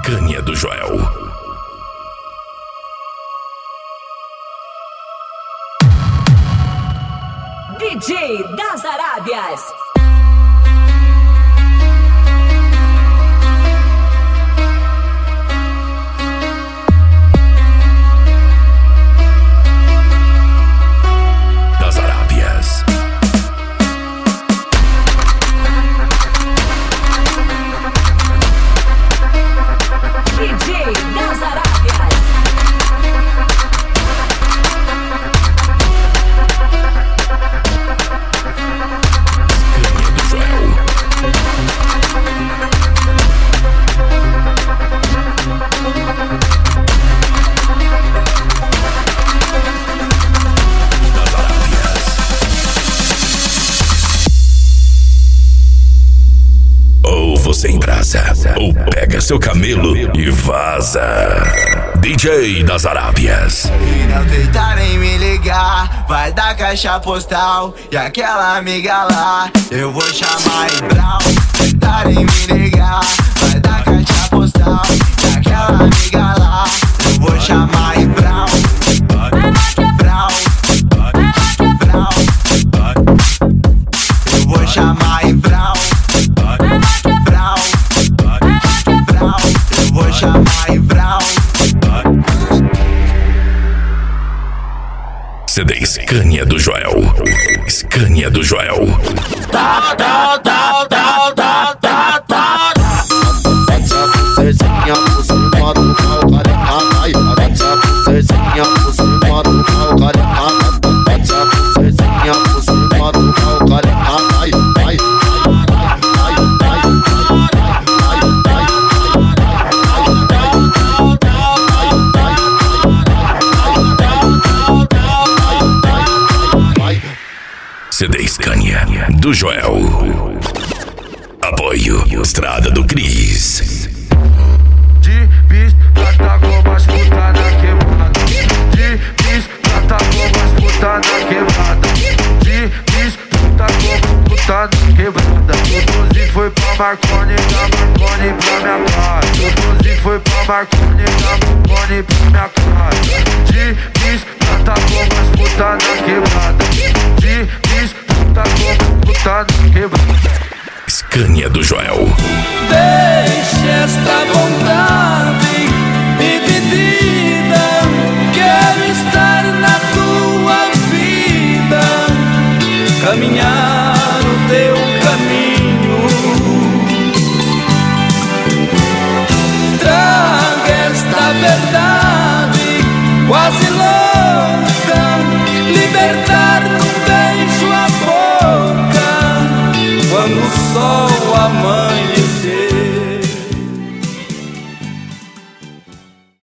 Scania do Joel. DJ das Arábias. Das Arábias. DJ das Arábias. Scania do Joel. Das Arábias. Ou você embrasa, ou pega seu camelo e vaza. DJ das Arábias. E não tentarem me ligar, vai dar caixa postal. E aquela amiga lá, eu vou chamar em Brau. Tentarem me ligar, vai dar caixa postal. E aquela amiga lá, eu vou chamar em Brau. Brau, Brau, eu vou chamar em Brau. Brau, Brau, eu vou chamar em Brau. CD Scania do Joel. Scania do Joel. CD Scania do Joel. Apoio Estrada do Cris. De bis, trata como as puta na quebrada. De bis, trata como as puta na quebrada. De bis, trata como as puta na quebrada. Tutuzi foi pra Marconi, da Marconi pra minha casa. Tutuzi foi pra Marconi, da Marconi pra minha casa. De bis, trata como as puta na quebrada. De bis, trata como as puta na quebrada. Scania do Joel. Deixe esta vontade dividida. Quero estar na tua vida, caminhar o teu caminho. Traga esta verdade quase louca, libertar num beijo a boca, quando o sol amanhece.